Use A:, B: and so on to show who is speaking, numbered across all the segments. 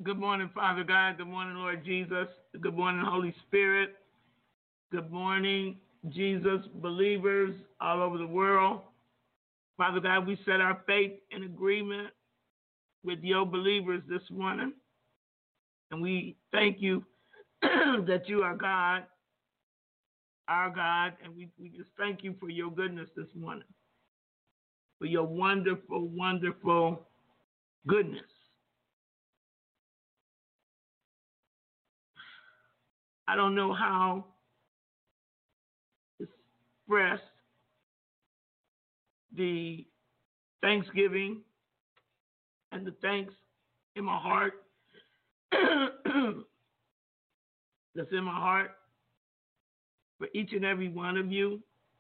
A: Good morning, Father God. Good morning, Lord Jesus. Good morning, Holy Spirit. Good morning, Jesus believers all over the world. Father God, we set our faith in agreement with your believers this morning. And we thank you that you are God, our God. And we just thank you for your goodness this morning, for your wonderful, wonderful goodness. I don't know how to express the thanksgiving and the thanks in my heart that's in my heart for each and every one of you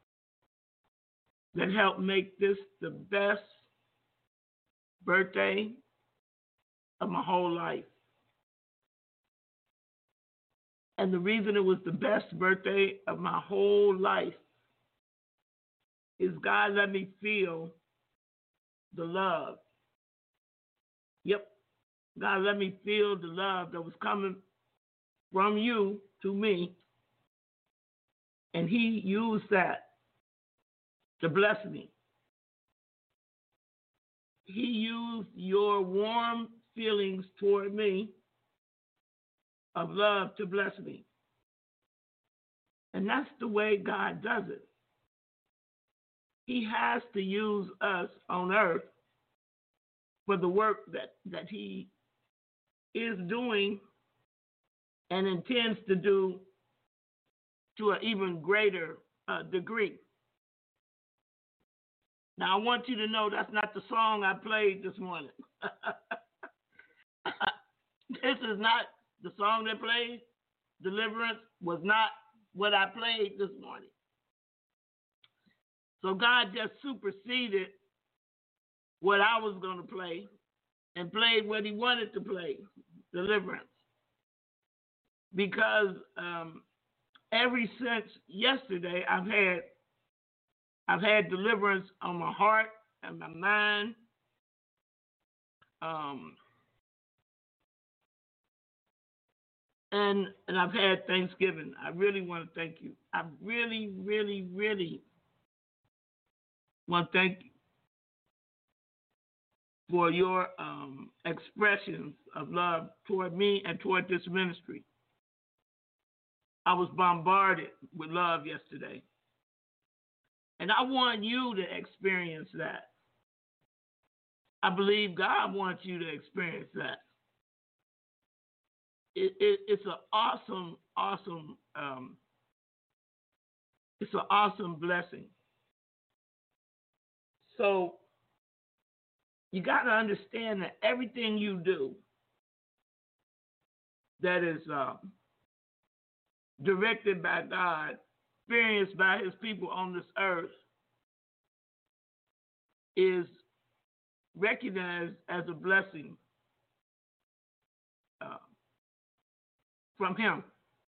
A: that helped make this the best birthday of my whole life. And the reason it was the best birthday of my whole life is God let me feel the love. Yep. God let me feel the love that was coming from you to me. And he used that to bless me. He used your warm feelings toward me of love to bless me. And that's the way God does it. He has to use us on earth for the work that he is doing and intends to do to an even greater degree. Now, I want you to know that's not the song I played this morning. This is not the song that played. Deliverance was not what I played this morning. So God just superseded what I was going to play and played what he wanted to play, deliverance. Because ever since yesterday, I've had deliverance on my heart and my mind. And I've had Thanksgiving. I really want to thank you. I really, really, really want to thank you for your expressions of love toward me and toward this ministry. I was bombarded with love yesterday. And I want you to experience that. I believe God wants you to experience that. It's an awesome, it's an awesome blessing. So you got to understand that everything you do that is directed by God, experienced by his people on this earth, is recognized as a blessing from him.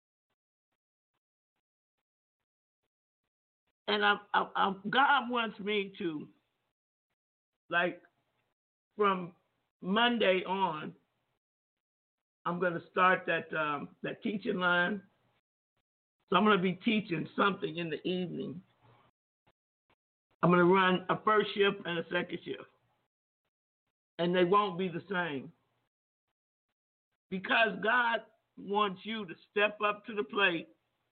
A: And God wants me to, like, from Monday on, I'm going to start that teaching line. So I'm going to be teaching something in the evening. I'm going to run a first shift and a second shift. And they won't be the same. Because God wants you to step up to the plate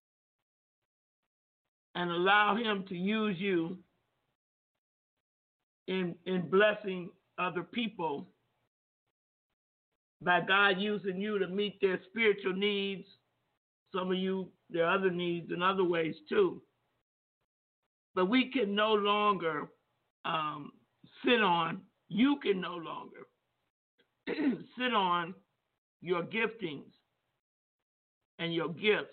A: and allow him to use you in blessing other people by God using you to meet their spiritual needs. Some of you, there are other needs in other ways too. But we can no longer you can no longer sit on your giftings and your gifts.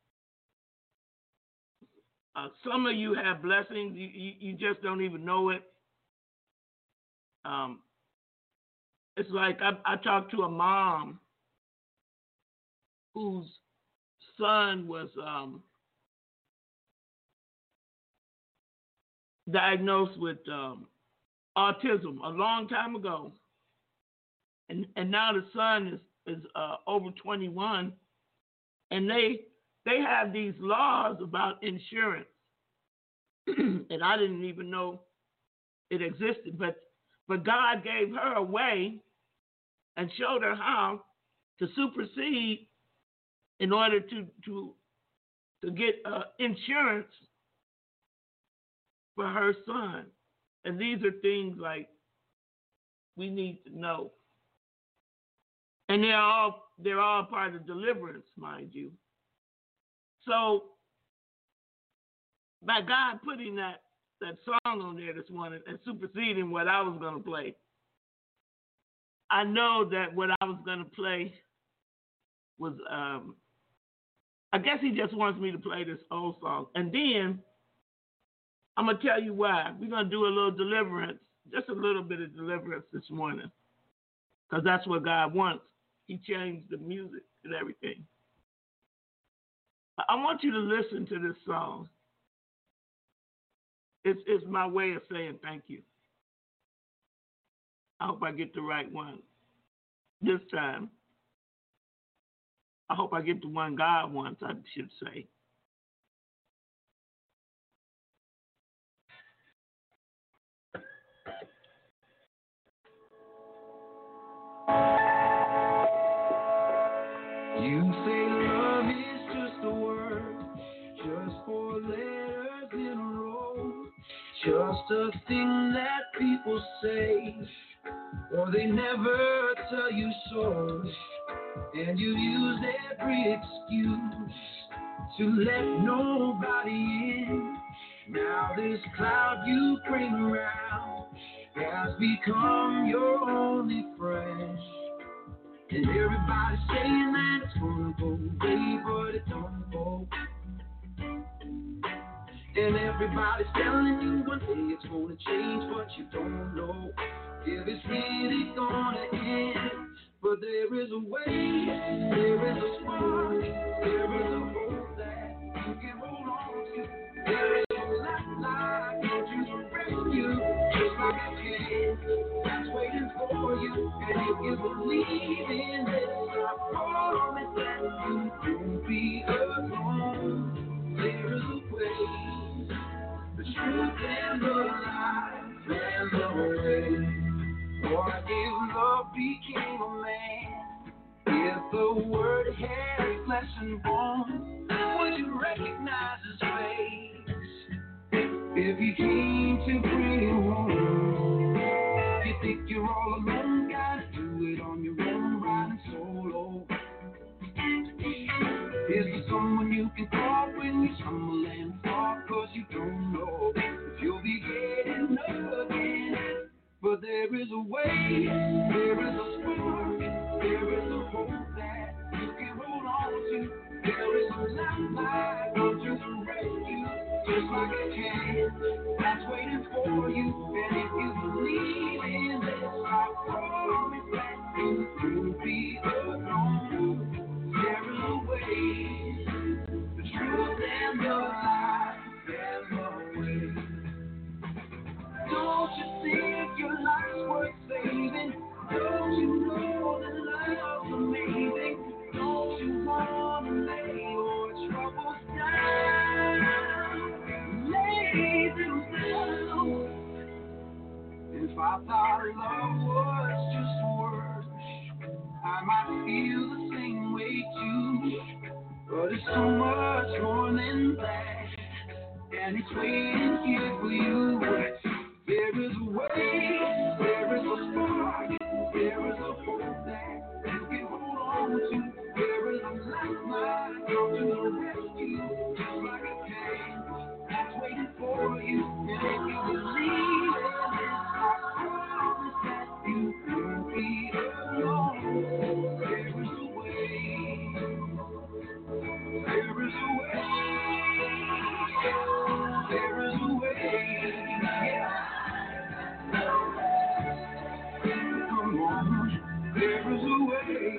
A: Some of you have blessings, you just don't even know it. It's like I talked to a mom whose son was diagnosed with autism a long time ago. And now the son is over 21, and they have these laws about insurance, and I didn't even know it existed. But God gave her a way and showed her how to supersede in order to get insurance for her son. And these are things like we need to know. And they're all part of deliverance, mind you. So by God putting that song on there this morning and superseding what I was going to play, I know that what I was going to play was, I guess he just wants me to play this old song. And then I'm going to tell you why. We're going to do a little deliverance, just a little bit of deliverance this morning, because that's what God wants. He changed the music and everything. I want you to listen to this song. It's my way of saying thank you. I hope I get the right one this time. I hope I get the one God wants, I should say.
B: You say love is just a word, just four letters in a row, just a thing that people say, or they never tell you so, and you use every excuse to let nobody in. Now this cloud you bring around has become your only friend. And everybody's saying that it's gonna go away, but it don't go. And everybody's telling you one day it's gonna change, but you don't know if it's really gonna end. But there is a way, there is a spark, there is a hope that you can hold on to. There is a lifeline for you to rescue, just like a kid that's waiting for you. And if you believe in this, I promise that you won't be alone. There is a way, the truth and the life and the way. What if love became a man? If the word had flesh and bone, would you recognize his face? If he came to bring you home, you think you're all alone, gotta do it on your own, riding solo. Is there someone you can call when you stumble and fall? Cause you don't know if you'll be getting up again. But there is a way, there is a spark, there is a hope that you can hold on to. There is a lifeline to the rescue, just like a cat that's waiting for you. And if you believe in this, I promise that you won't be alone. There is a way, the truth and the life and the way. Don't you think your life's worth saving? Don't you know that love's amazing? Don't you want to lay your troubles down? Lay them down. If I thought love was just words, I might feel the same way too. But it's so much more than that, and it's waiting here for you. There is a way, there is a spark, there is a hope that you can hold on to. There is a lifeline to the rescue, just like a cat that's waiting for you. And if you believe in this, I promise that you won't be alone. There is a way, there is a way, there is a way, yeah. Come on, there is a way.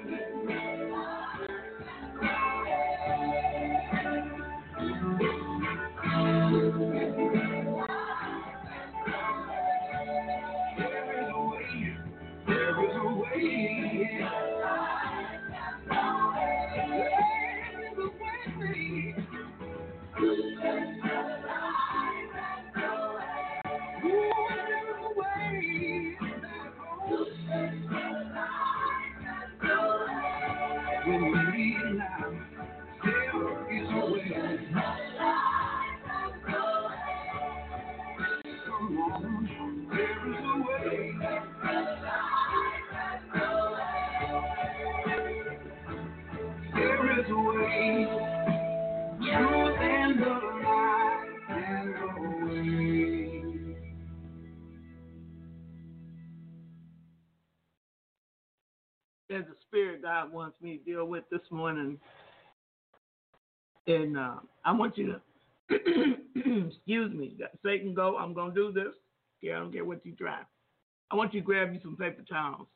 A: God wants me to deal with this morning. And I want you to, excuse me, Satan go, I'm going to do this. Yeah, I don't care what you try. I want you to grab you some paper towels.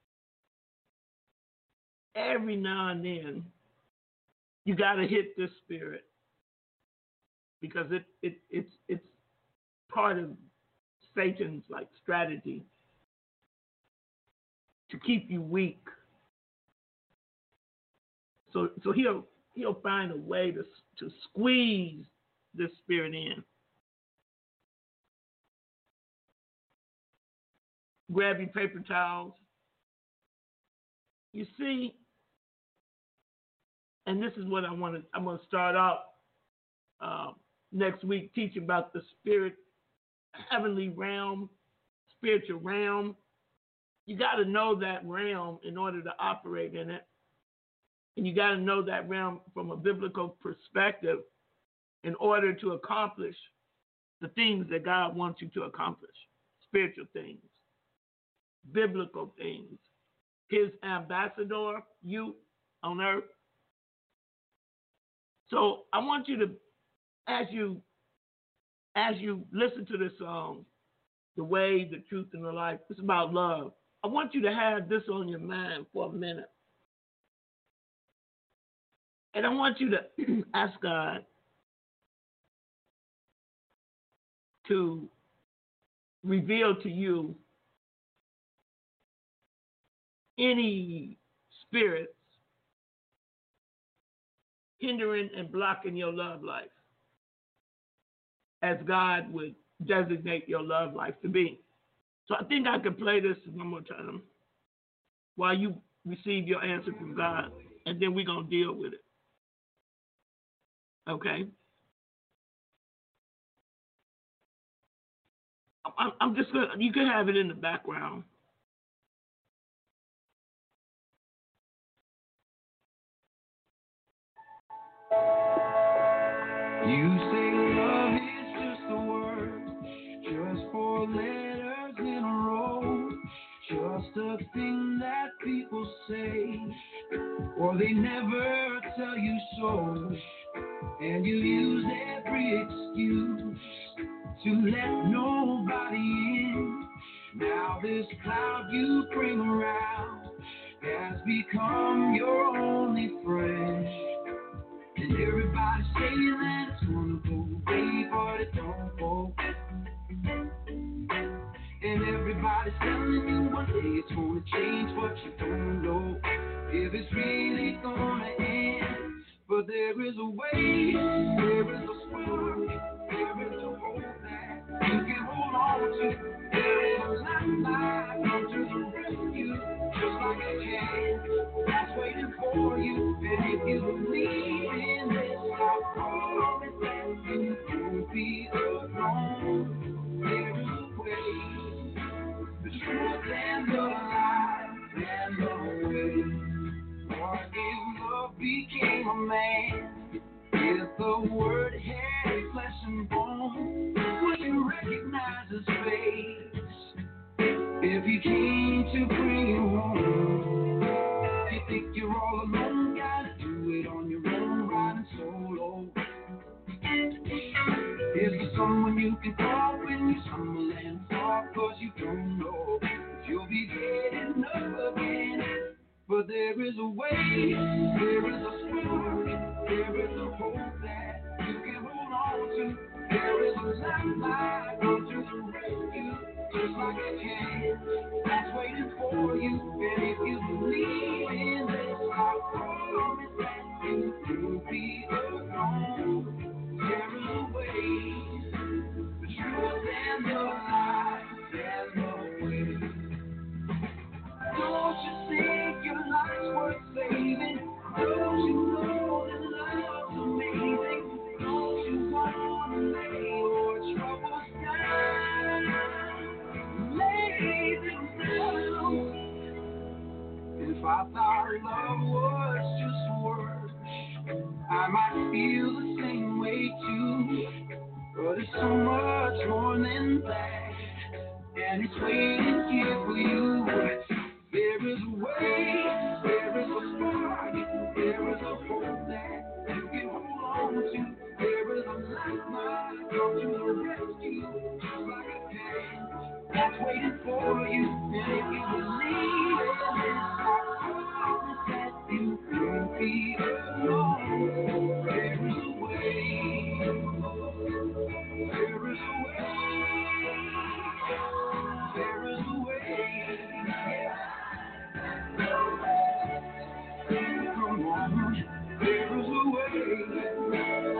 A: Every now and then, you got to hit this spirit because it's part of Satan's like strategy to keep you weak. So he'll find a way to squeeze this spirit in. Grab your paper towels. You see, and this is what I'm going to start out next week teaching about the spirit, heavenly realm, spiritual realm. You got to know that realm in order to operate in it. And you got to know that realm from a biblical perspective in order to accomplish the things that God wants you to accomplish. Spiritual things, biblical things. His ambassador, you on earth. So I want you to, as you listen to this song, The Way, the Truth, and the Life, it's about love. I want you to have this on your mind for a minute. And I want you to ask God to reveal to you any spirits hindering and blocking your love life as God would designate your love life to be. So I think I could play this one more time while you receive your answer from God, and then we're going to deal with it. Okay? I'm just going to, you can have it in the background.
B: You say love is just a word, just four letters in a row, just a thing that people say, or they never tell you so, and you use every excuse to let nobody in. Now this cloud you bring around has become your only friend. And everybody's saying that it's gonna go away, but it don't go. And everybody's telling you one day it's gonna change, but you don't know if it's really gonna end. But there is a way, there is a spark, there is a hope that you can hold on to. There is a lifeline, come to the rescue, just like a can that's waiting for you. And if you believe in this, I promise that you won't be alone. There is a way, the truth and the life and the way. What if love became a man? If the word had flesh and bone, would you recognize his face? If he came to bring you home, if you think you're all alone, gotta do it on your own, riding solo. Is there someone you can call when you stumble and fall? Cause you don't know if you'll be getting up again. But there is a way, there is a spark, there is a hope that you can hold on to. There is a lifeline, come to the rescue, just like a can that's waiting for you. And if you believe in this, I promise that you will be alone. There is a way, the truth and the life and the way. Don't you think your life's worth saving? Don't you know that love's amazing? Don't you want to lay your troubles down? Lay them down. If I thought love was just words, I might feel the same way too. But it's so much more than that, and it's waiting here for you. There is a way, there is a to rescue, just like a king that's waiting for you. And if you believe in this, I promise that you won't be alone. There is a way. There is a way. There is a way. Come on. There is a way.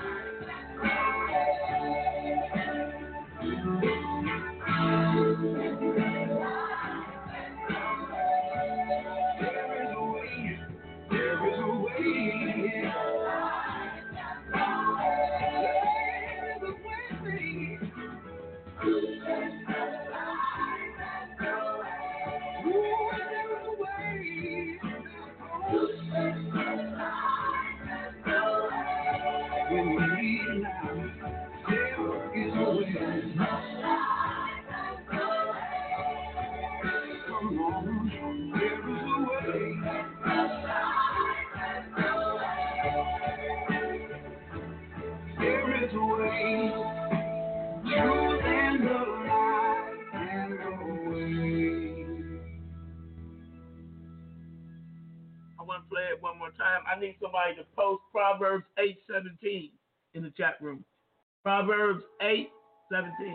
A: I want to play it one more time. I need somebody to post Proverbs 8:17 in the chat room. Proverbs 8:17.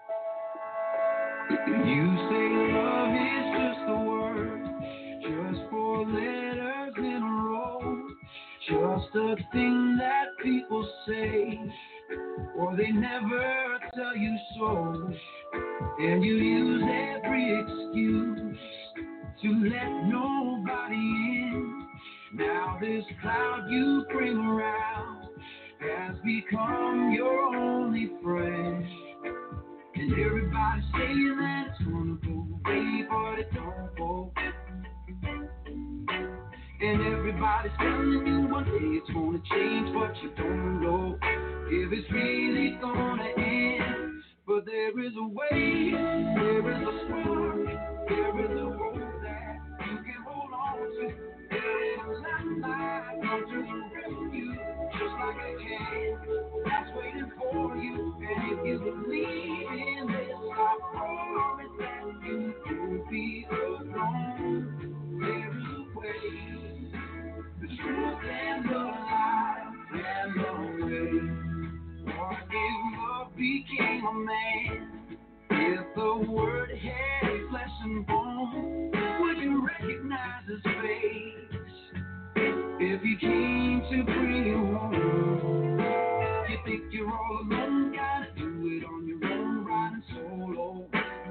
B: You say love is just a word, just four letters in a row, just a thing that people say, or they never tell you so, and you use every excuse to let nobody in. Now this cloud you bring around has become your only friend. And everybody's saying that it's gonna go away, but it don't go. And everybody's telling you one day it's gonna change, but you don't know if it's really gonna end. But there is a way, there is a spark, there is a hope that you can hold on to. There is a lifeline come to the rescue, just like a king that's waiting for you. And if you believe in this, I promise that you won't be alone. There is a way, the truth and the light and the way. For if love became a man, if the word had flesh and bone, would you recognize his face? If he came to bring you home, you think you're all alone, gotta do it on your own, riding solo.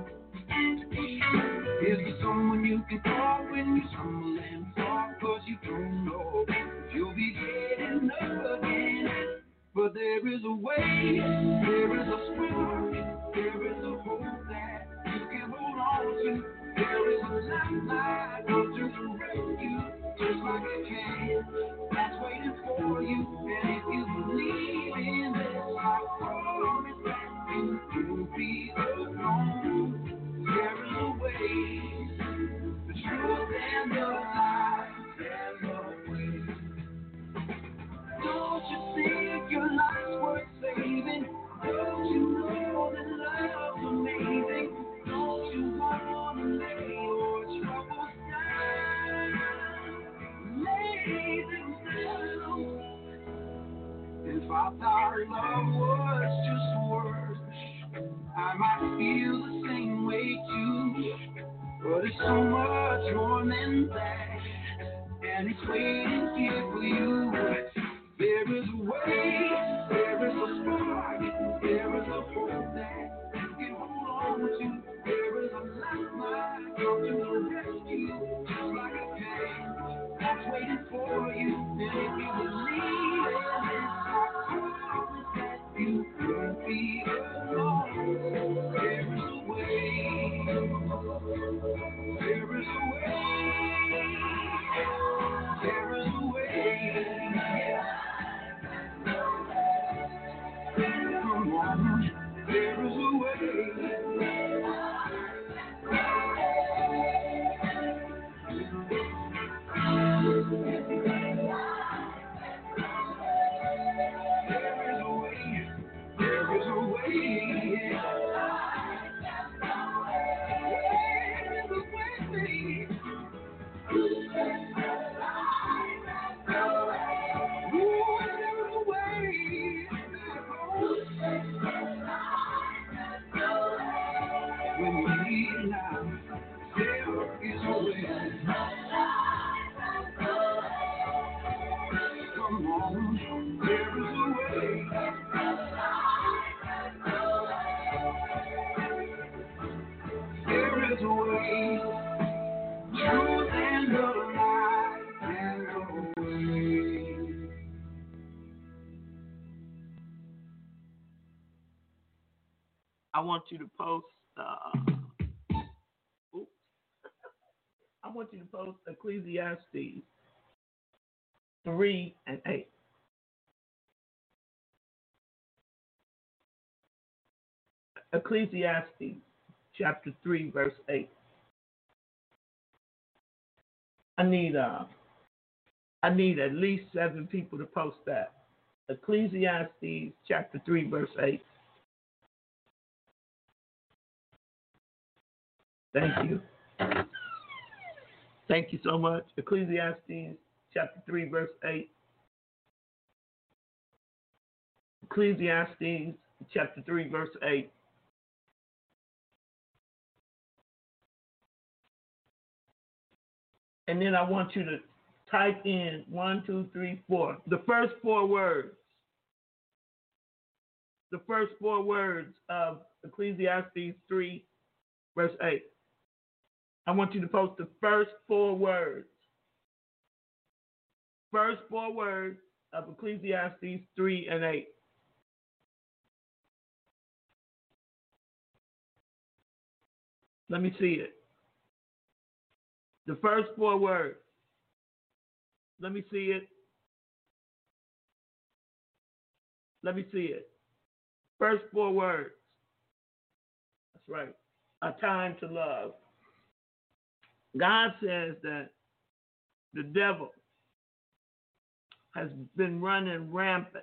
B: Is there someone you can call when you stumble and fall? Cause you don't know if you'll be getting up again. But there is a way, there is a spark, there is a hope that you can hold on to. There is a lifeline come to the rescue, just like a king that's waiting for you. And if you believe in this, I promise that you will be alone. There is a way, the truth and the light and the way. Don't you think your life's worth saving? Don't you know that love's amazing? Don't you want to lay your troubles down? Lay them down. If I thought love was just words, I might feel the same way too. But it's so much more than that, and it's waiting here for you. There is a way, there is a spark, there is a hope that you can hold on to. There is a lifeline come to the rescue, just like a king that's waiting for you. And if you believe in this, I promise that you won't be alone. There is a way, there is a way, there is a way, yeah. Come on, there is a way. There is a way, there is a way.
A: I want you to post. I want you to post Ecclesiastes 3 and 8. Ecclesiastes chapter 3, verse 8. I need at least 7 people to post that. Ecclesiastes chapter 3, verse 8. Thank you. Thank you so much. Ecclesiastes chapter 3, verse 8. Ecclesiastes chapter 3, verse 8. And then I want you to type in 1, 2, 3, 4. The first 4 words. The first 4 words of Ecclesiastes 3, verse 8. I want you to post the first 4 words. First 4 words of Ecclesiastes 3 and 8. Let me see it. The first 4 words. Let me see it. Let me see it. First 4 words. That's right. A time to love. God says that the devil has been running rampant,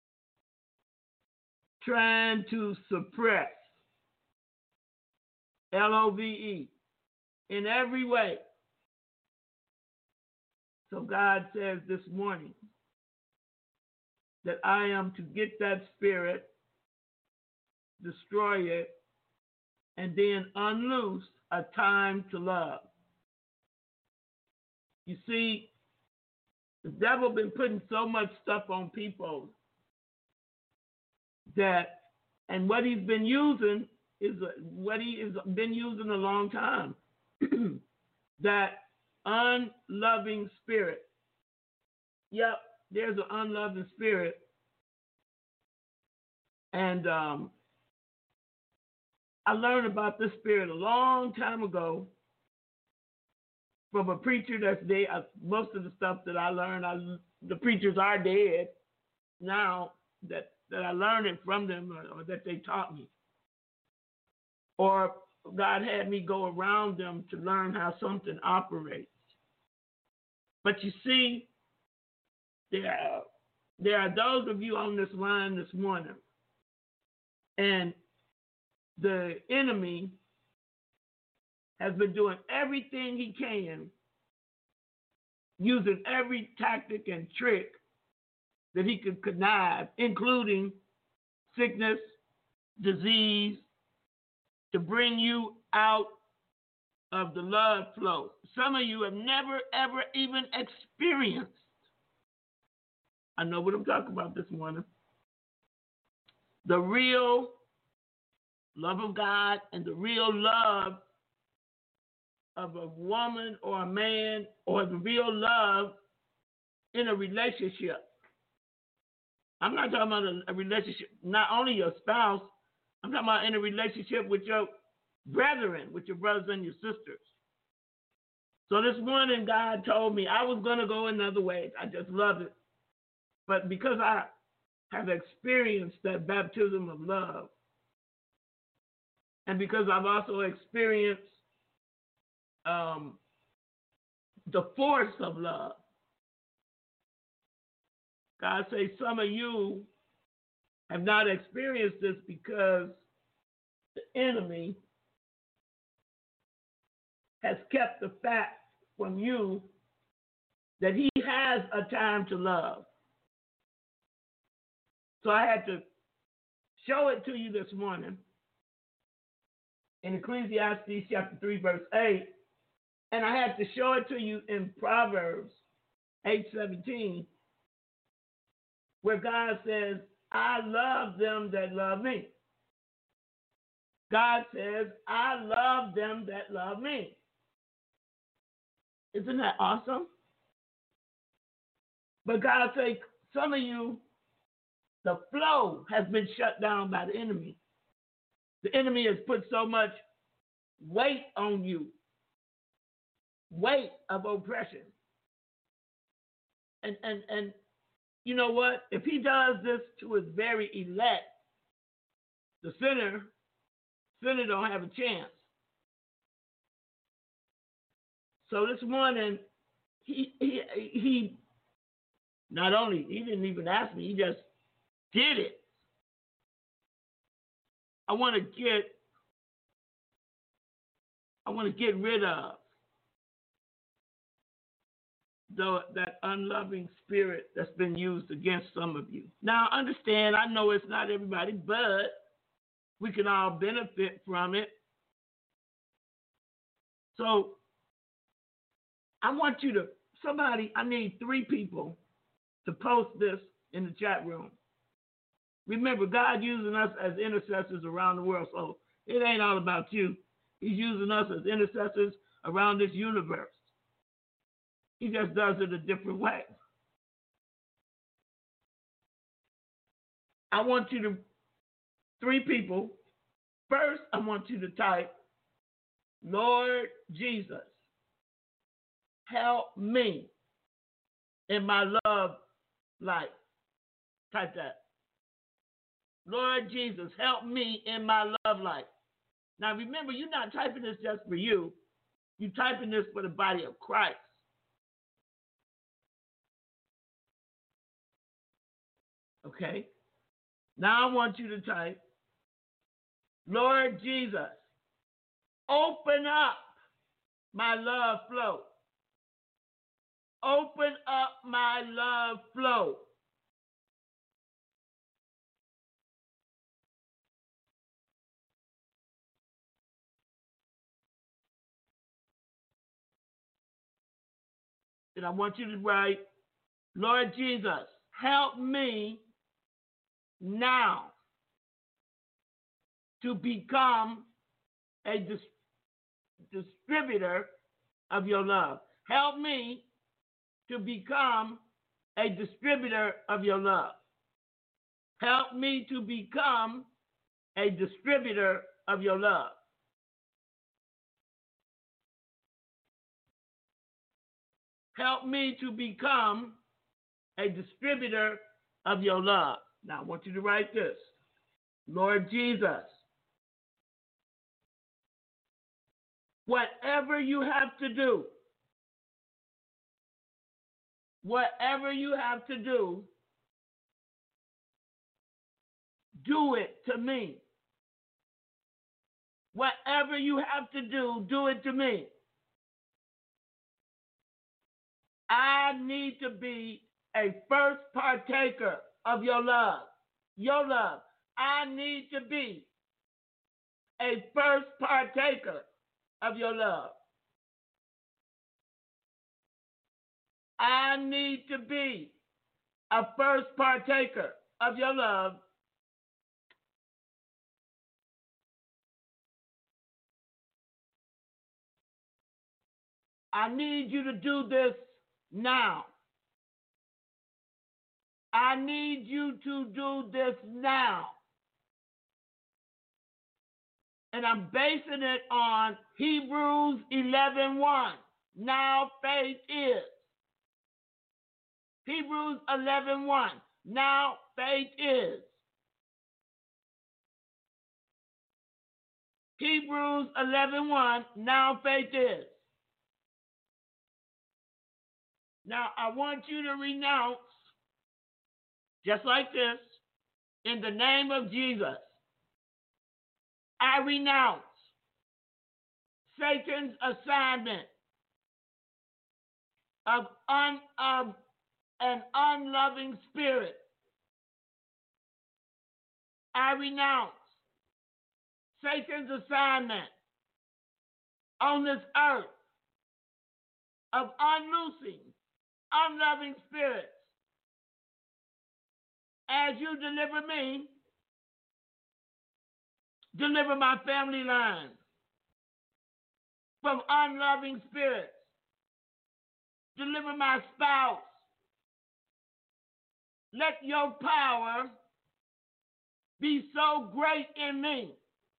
A: trying to suppress love in every way. So God says this morning that I am to get that spirit, destroy it, and then unloose a time to love. You see, the devil been putting so much stuff on people that, and what he's been using is what he has been using a long time. That unloving spirit. Yep, there's an unloving spirit. And I learned about this spirit a long time ago from a preacher that's dead. Most of the stuff that I learned, the preachers are dead now that I learned it from them or that they taught me. Or God had me go around them to learn how something operates. But you see, there are those of you on this line this morning, and the enemy has been doing everything he can, using every tactic and trick that he could connive, including sickness, disease, to bring you out of the love flow. Some of you have never, ever even experienced. I know what I'm talking about this morning. The real love of God and the real love of a woman or a man, or the real love in a relationship. I'm not talking about a relationship, not only your spouse, I'm talking about in a relationship with your brethren, with your brothers and your sisters. So this morning, God told me I was going to go another way. I just love it. But because I have experienced that baptism of love, and because I've also experienced the force of love, God says some of you have not experienced this because the enemy has kept the fact from you that he has a time to love. So I had to show it to you this morning in Ecclesiastes chapter 3, verse 8. And I had to show it to you in Proverbs 8:17, where God says, I love them that love me. God says, I love them that love me. Isn't that awesome? But God says, some of you, the flow has been shut down by the enemy. The enemy has put so much weight on you, weight of oppression. And you know what? If he does this to his very elect, the sinner don't have a chance. So this morning, he not only, he didn't even ask me, he just did it. I want to get rid of that unloving spirit that's been used against some of you. Now, understand, I know it's not everybody, but we can all benefit from it. So I want you to, I need 3 people to post this in the chat room. Remember, God using us as intercessors around the world, so it ain't all about you. He's using us as intercessors around this universe. He just does it a different way. I want you to, 3 people. First, I want you to type, Lord Jesus, help me in my love life. Type that. Lord Jesus, help me in my love life. Now remember, you're not typing this just for you. You're typing this for the body of Christ. Okay? Now I want you to type, Lord Jesus, open up my love flow. Open up my love flow. And I want you to write, Lord Jesus, help me now to become a distributor of your love. Help me to become a distributor of your love. Help me to become a distributor of your love. Help me to become a distributor of your love. Now I want you to write this. Lord Jesus, whatever you have to do, do it to me. Whatever you have to do it to me. I need to be a first partaker of your love. Your love. I need to be a first partaker of your love. I need to be a first partaker of your love. I need you to do this now. I need you to do this now. And I'm basing it on Hebrews 11:1. Now faith is. Hebrews 11:1. Now faith is. Hebrews 11:1. Now faith is. Now I want you to renounce, just like this, In the name of Jesus, I renounce Satan's assignment of an unloving spirit. I renounce Satan's assignment on this earth of unloosing unloving spirits. As you deliver me, deliver my family line from unloving spirits. Deliver my spouse. Let your power be so great in me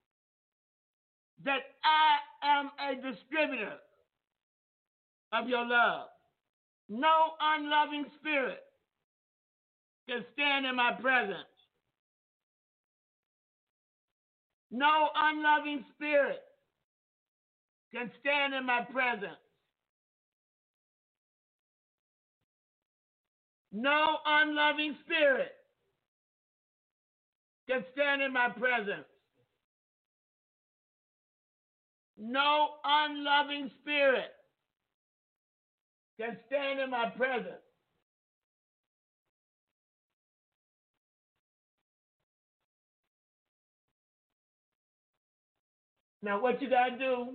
A: that I am a distributor of your love. No unloving spirit can stand in my presence. No unloving spirit can stand in my presence. No unloving spirit can stand in my presence. No unloving spirit can stand in my presence. Now, what you got to do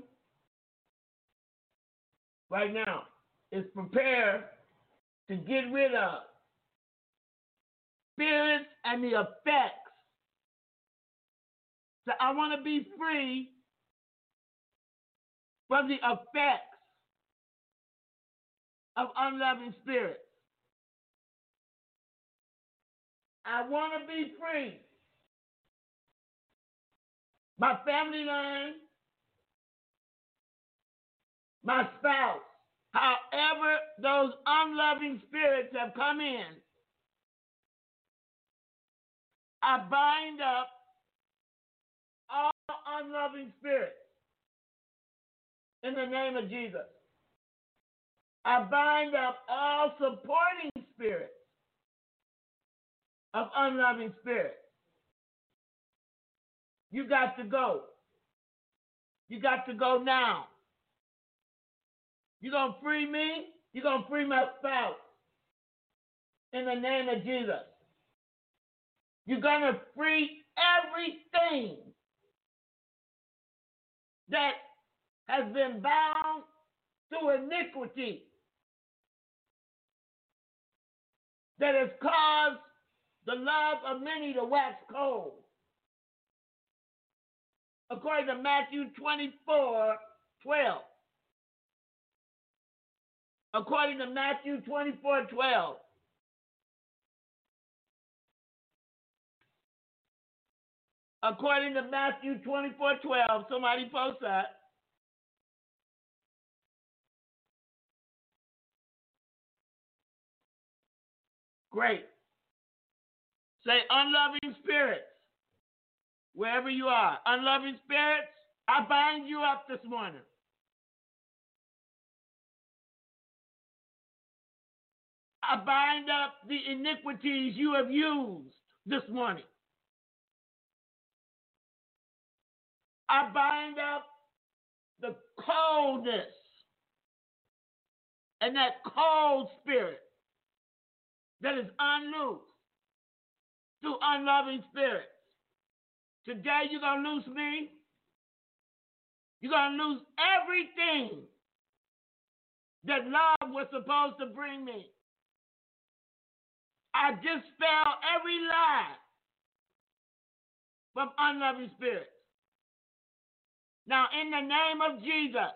A: right now is prepare to get rid of spirits and the effects. So I want to be free from the effects of unloving spirits. I want to be free. My family line, my spouse, however those unloving spirits have come in, I bind up all unloving spirits in the name of Jesus. I bind up all supporting spirits of unloving spirits. You got to go. You got to go now. You're going to free me. You're going to free my spouse. In the name of Jesus. You're going to free everything that has been bound through iniquity that has caused the love of many to wax cold. According to Matthew 24:12. According to Matthew 24:12. According to Matthew 24:12. Somebody post that. Great. Say unloving spirits. Wherever you are. Unloving spirits, I bind you up this morning. I bind up the iniquities you have used this morning. I bind up the coldness and that cold spirit that is unloosed through unloving spirits. Today you're going to lose me. You're going to lose everything that love was supposed to bring me. I dispel every lie from unloving spirits. Now, in the name of Jesus,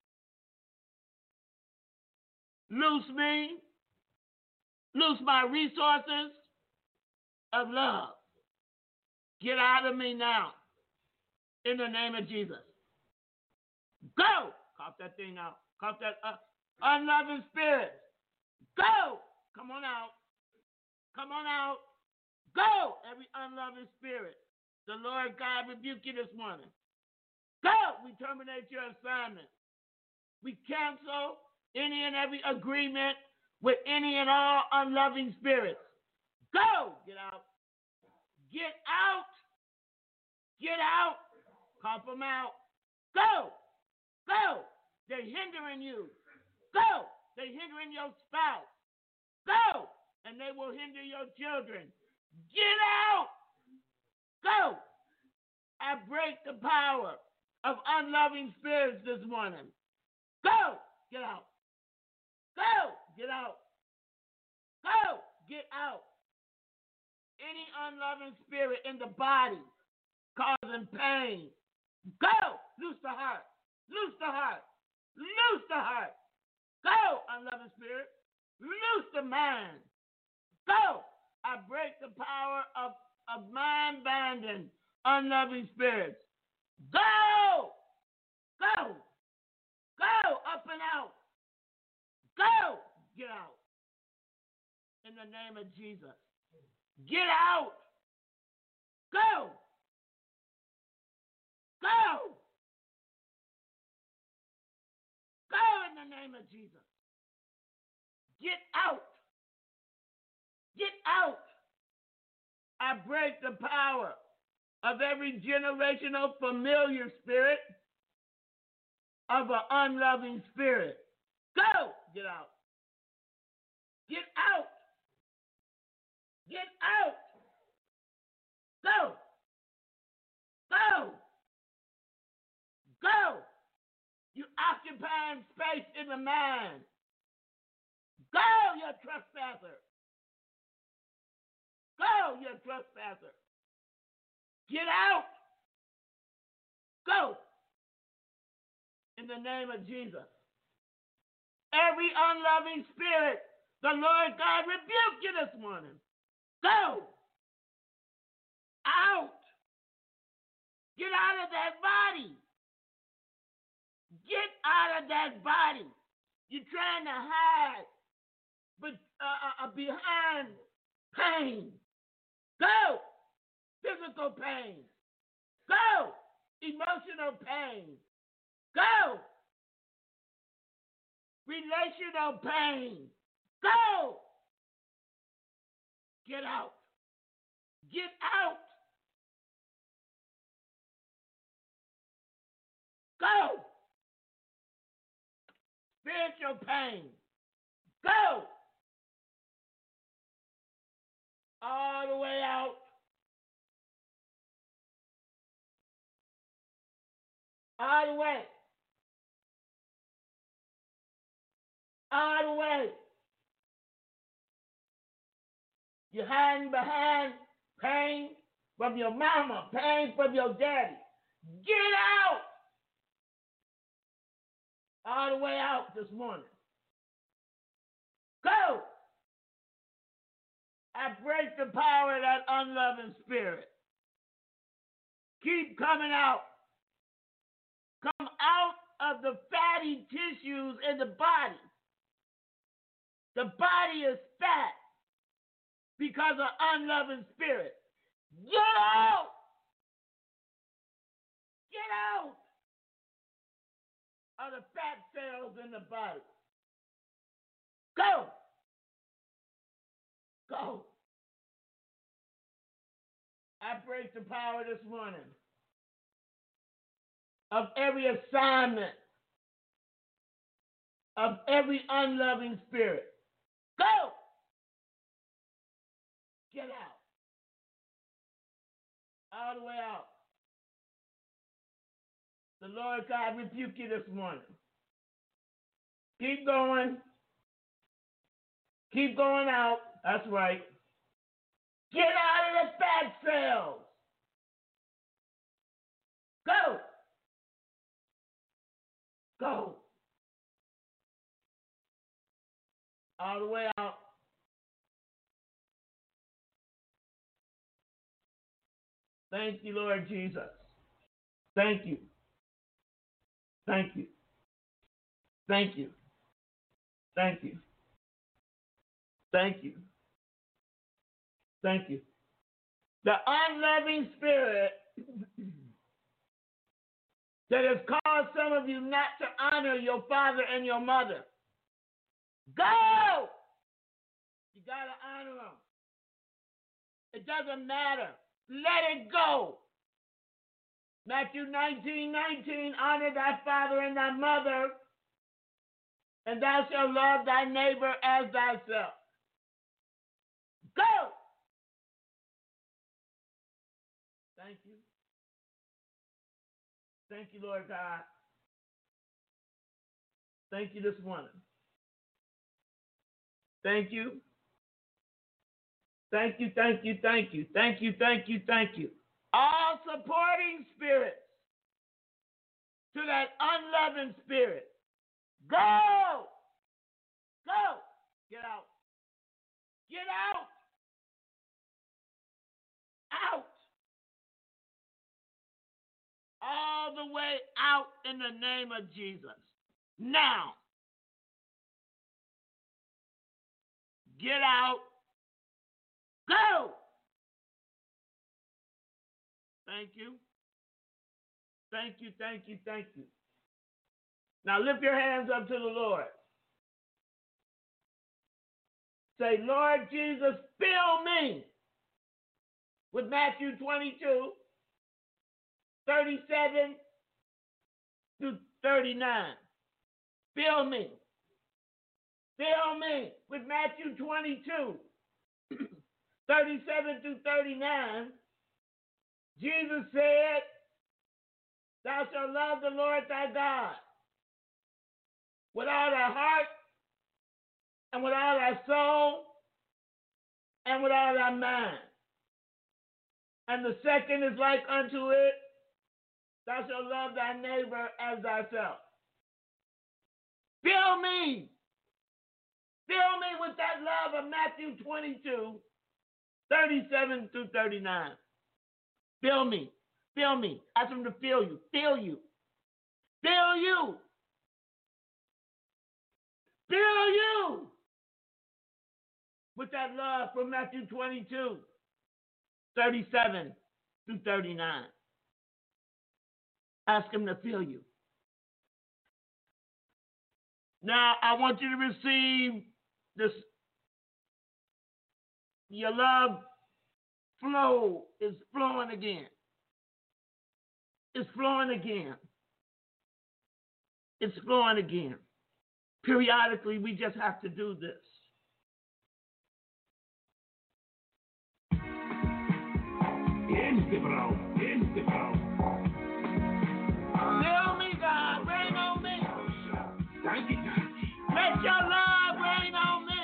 A: loose me, loose my resources of love. Get out of me now, in the name of Jesus. Go! Cough that thing out. Cough that unloving spirit. Go! Come on out. Come on out. Go! Every unloving spirit. The Lord God rebuke you this morning. Go! We terminate your assignment. We cancel any and every agreement with any and all unloving spirits. Go! Get out. Get out. Get out. Pump them out. Go. Go. They're hindering you. Go. They're hindering your spouse. Go. And they will hinder your children. Get out. Go. I break the power of unloving spirits this morning. Go. Get out. Go. Get out. Go. Get out. Any unloving spirit in the body causing pain. Go. Loose the heart. Loose the heart. Loose the heart. Go, unloving spirit. Loose the mind. Go. I break the power of mind-binding, unloving spirits. Go. Go. Go. Up and out. Go. Get out. In the name of Jesus. Get out. Go. Go. Go in the name of Jesus. Get out. Get out. I break the power of every generational familiar spirit of an unloving spirit. Go. Get out. Get out. Get out. Go. Go. Go. You occupying space in the mind. Go, you trespasser. Go, you trespasser. Get out. Go. In the name of Jesus. Every unloving spirit, the Lord God rebuke you this morning. Go. Out. Get out of that body. Get out of that body. You're trying to hide behind pain. Go. Physical pain. Go. Emotional pain. Go. Relational pain. Go. Get out. Get out. Go. Spiritual pain. Go. All the way out. All the way. All the way. You're hiding behind pain from your mama, pain from your daddy. Get out. All the way out this morning. Go. I break the power of that unloving spirit. Keep coming out. Come out of the fatty tissues in the body. The body is fat because of unloving spirit. Get out. Get out of the fat cells in the body. Go. Go. I break the power this morning of every assignment of every unloving spirit. Go. Get out. All the way out. The Lord God rebuke you this morning. Keep going. Keep going out. That's right. Get out of the fat cells. Go. Go. All the way out. Thank you, Lord Jesus. Thank you. Thank you. Thank you. Thank you. Thank you. Thank you. The unloving spirit that has caused some of you not to honor your father and your mother. Go! You got to honor them. It doesn't matter Let it go. Matthew 19:19, honor thy father and thy mother, and thou shalt love thy neighbor as thyself. Go! Thank you. Thank you, Lord God. Thank you this morning. Thank you. Thank you, thank you, thank you. Thank you, thank you, thank you. All supporting spirits to that unloving spirit. Go! Go! Get out. Get out. Out. All the way out in the name of Jesus. Now. Get out. Go. Thank you. Thank you, thank you, thank you. Now lift your hands up to the Lord. Say, Lord Jesus, fill me with Matthew 22, 37 to 39. Fill me. Fill me with Matthew 22, 37 to 39. Jesus said, thou shalt love the Lord thy God with all thy heart, and with all thy soul, and with all thy mind. And the second is like unto it, thou shalt love thy neighbor as thyself. Fill me. Fill me with that love of Matthew 22, 37 through 39. Fill me. Fill me. Ask him to fill you. Fill you. Fill you. Fill you with that love from Matthew 22, 37 through 39. Ask him to fill you. Now, I want you to receive this. Your love flow is flowing again. It's flowing again. It's flowing again. Periodically, we just have to do this. Fill me, God, rain on me. Let your love rain on me.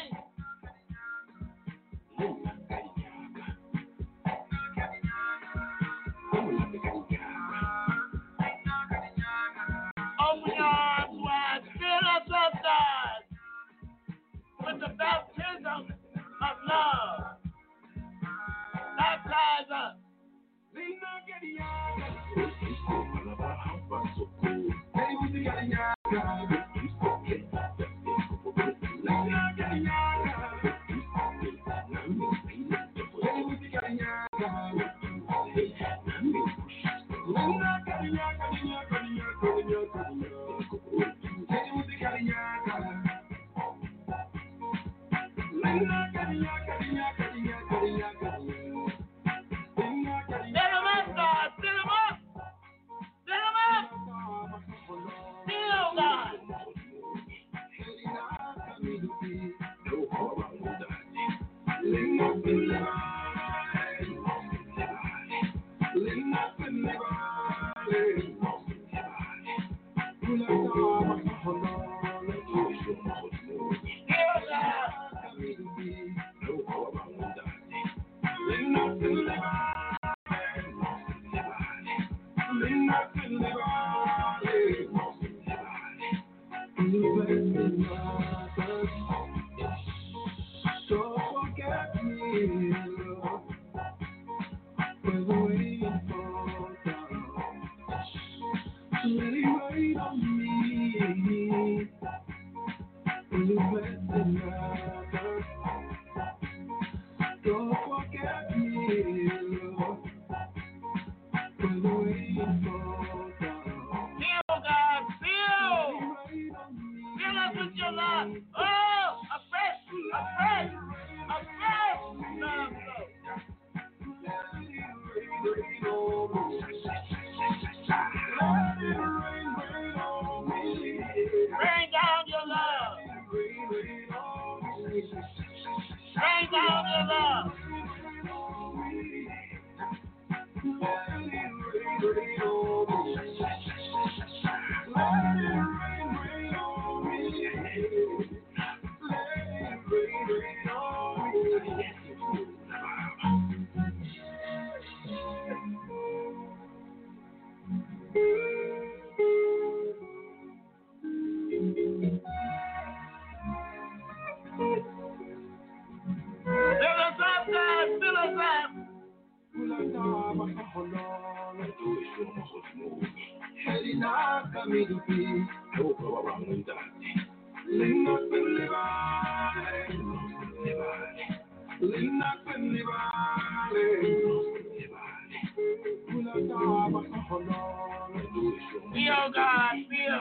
A: Open your arms wide. Fill us up, God, with the baptism of love. Baptize us. Feel God, feel.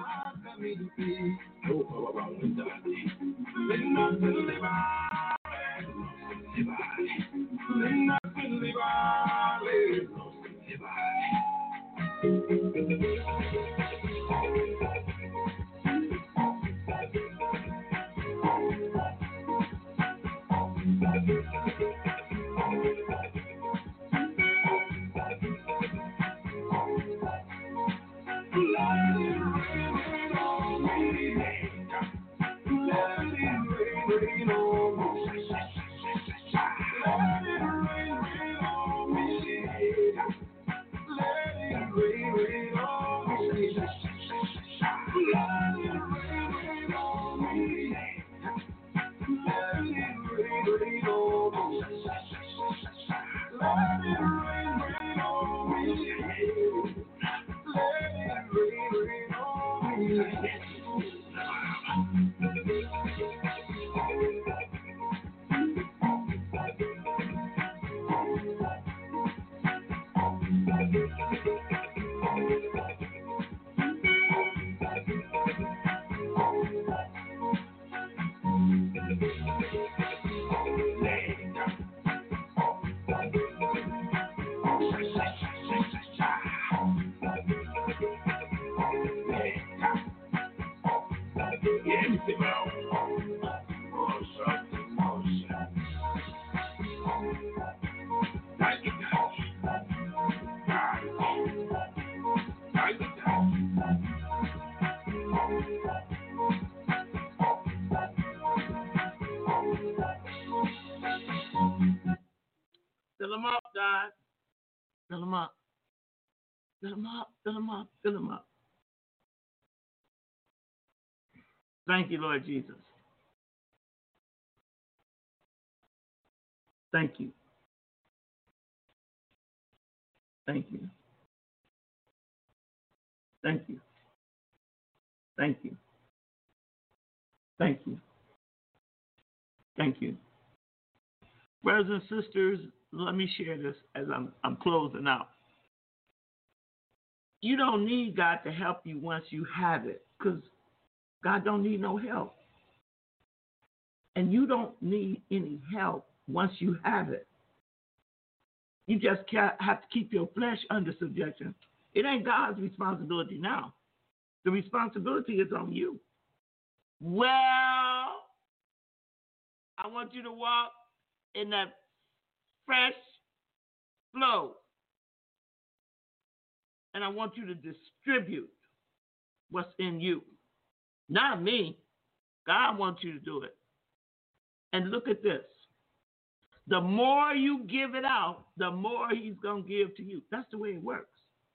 A: Fill them up, God. Fill them up. Fill them up. Fill them up. Fill them up. Thank you, Lord Jesus. Thank you. Thank you. Thank you. Thank you. Thank you. Thank you. Brothers and sisters, let me share this as I'm closing out. You don't need God to help you once you have it, because God don't need no help. And you don't need any help once you have it. You just have to keep your flesh under subjection. It ain't God's responsibility now. The responsibility is on you. Well, I want you to walk in that fresh flow. And I want you to distribute what's in you. Not me. God wants you to do it. And look at this. The more you give it out, the more he's going to give to you. That's the way it works.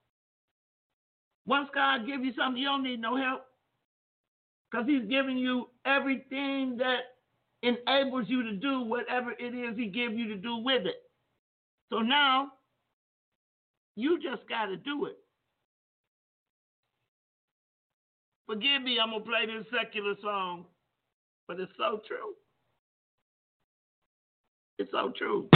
A: Once God gives you something, you don't need no help. Because he's giving you everything that enables you to do whatever it is he gives you to do with it. So now, you just got to do it. Forgive me, I'm going to play this secular song, but it's so true. It's so true.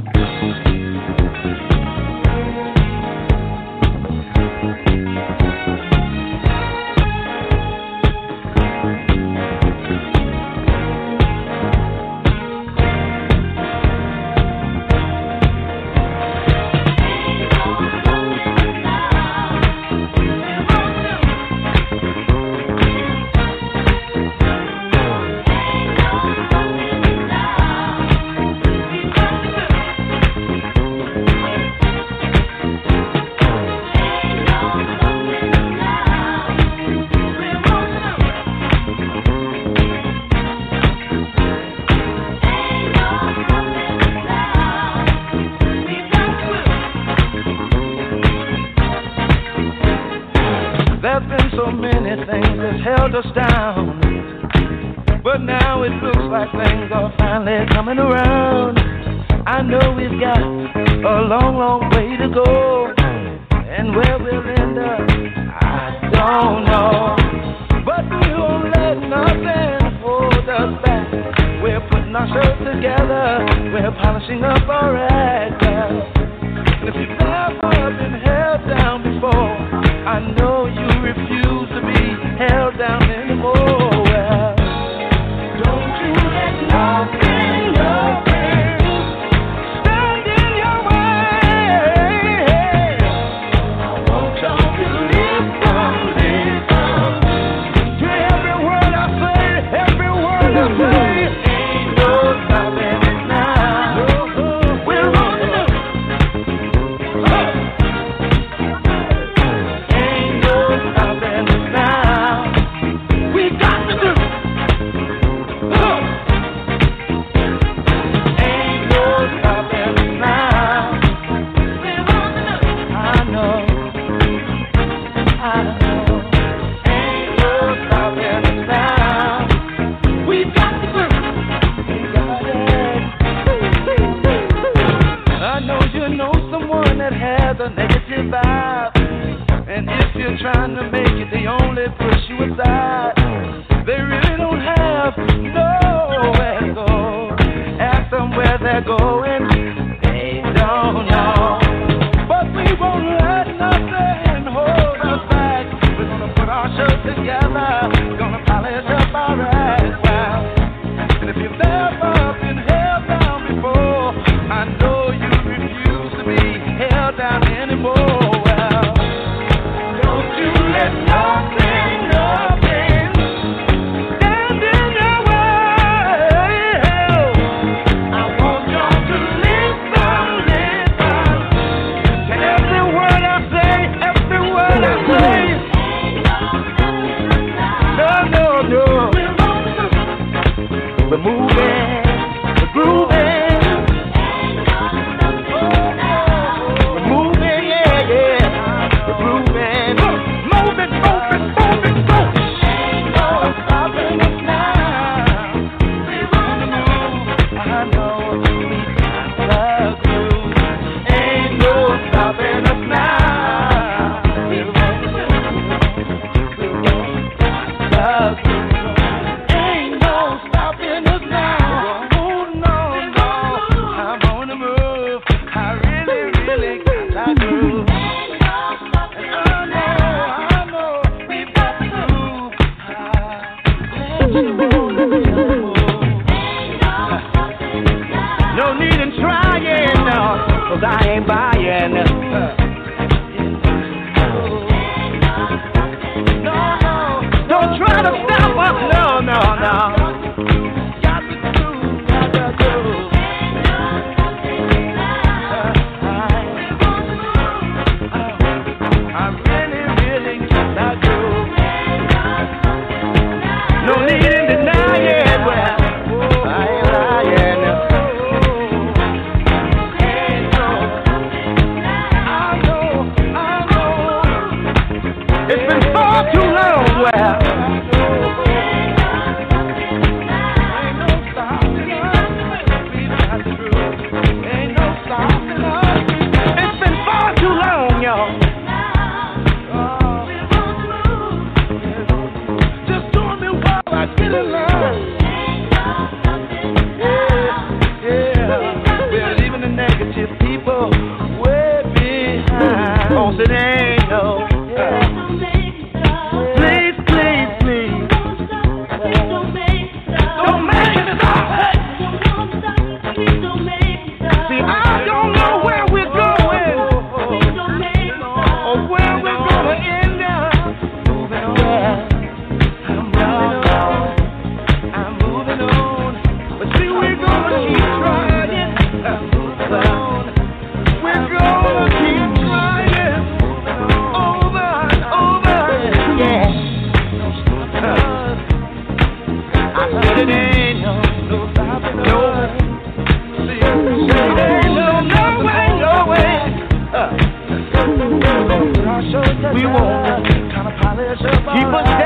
A: Held us down, but now it looks like things are finally coming around. I know we've got a long, long way to go, and where we'll end up, I
C: don't know. But we won't let nothing hold us back. We're putting our show together. We're polishing up our act. And if you've never been held down before, I know you refuse to be held down anymore. Well, don't you let nothing stand in your way. I want y'all to listen to every word I say, every word I say. Ain't no stopping it now. We're on the move. Ain't no stopping it now. We got to do. Ain't no stopping it now. We're on the move. I know. Ain't no stopping it now. We got to do. We got it. I know you know someone that has a negative vibe. And if you're trying to make it, they only push you aside. They really don't have nowhere to go. Ask them where they're going, they don't know. But we won't let nothing hold us back. We're gonna put our show together. We're gonna polish up our act. Wow. And if you've never been held down before, I know you refuse to be held down anymore. Well, don't you let nothing stand in your way. I want y'all to listen to every word I say, every word I say. No. We're moving, we're grooving. We're moving, yeah. We're grooving. Moving. Ain't no stopping us now. We're on the move. I know we got the groove. Ain't no stopping us now. We're on the move. Ain't no stopping us now. Oh, no. I'm on the move. I really got that groove. I know, we've got the groove. No need in trying, no, 'cause I ain't buying. No, don't try to stop us, no. Got the groove. I really got that groove. No need in denying, well, I ain't lying. I know. It's been far too long, well. Ain't no stopping us. We got the groove. Ain't no stopping us. It's been far too long, y'all. Just doing me while I get along. Yeah. We're leaving the negative people way behind. Oh, so they ain't no. Please. Don't make it stop. See, I don't know where we're going or where we're gonna end up. Moving on. I'm moving on. But see, we're gonna keep trying. Moving on. We're gonna keep trying. Over and over. Yeah. I said it ain't no stopping us. See, it ain't no way. We won't kind of polish up. Keep us